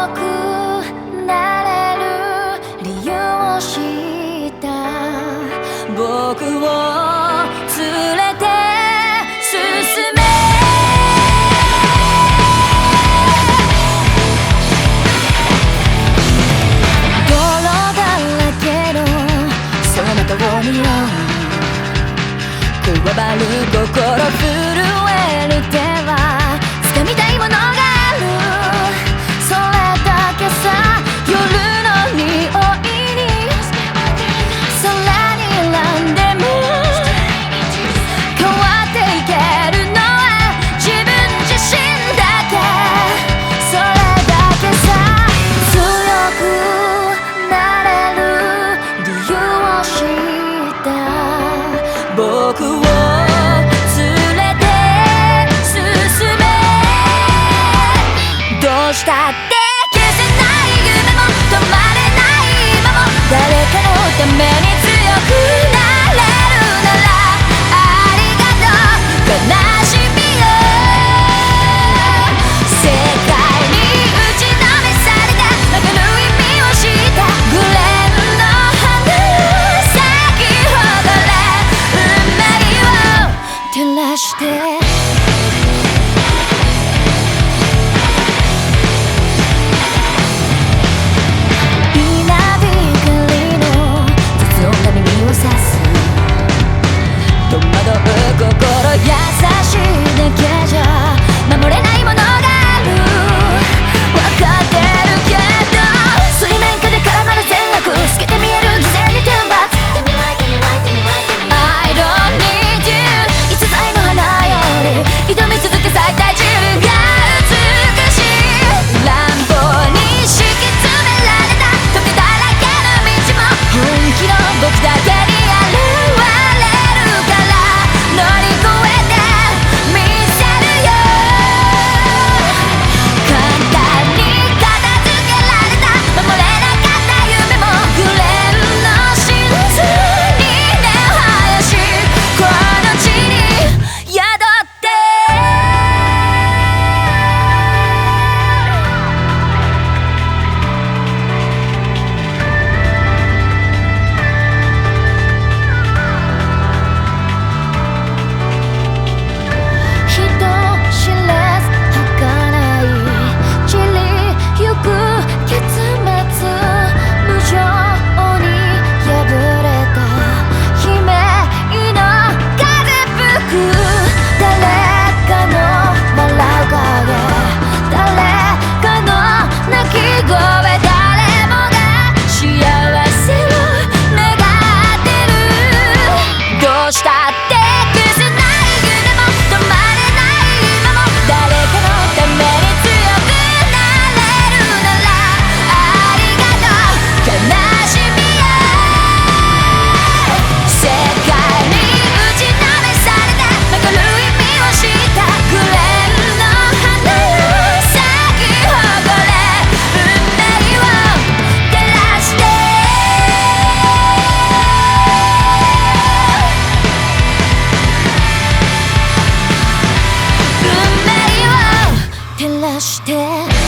くなれる理由を知った僕を連れて進め泥だらけのその顔にこわばる心震える手は掴みたいものがあるそれだけさ夜の匂いに空に選んでも変わっていけるのは自分自身だけそれだけさ強くなれる理由を知った僕をどうしたって消せない夢も止まれない今も誰かのために強くなれるならありがとう悲しみよ世界に打ちのめされたわかる意味を知ったグレーの花咲き誇れ運命を照らして心優しいだけじゃ守れないものがある分かってるけど水面下で絡まる善悪透けて見える偽善に天罰 I don't need you 逸材の花より挑み続け咲いた自分が美しい乱暴に敷き詰められた時だらけの道も本気の僕だけに照らして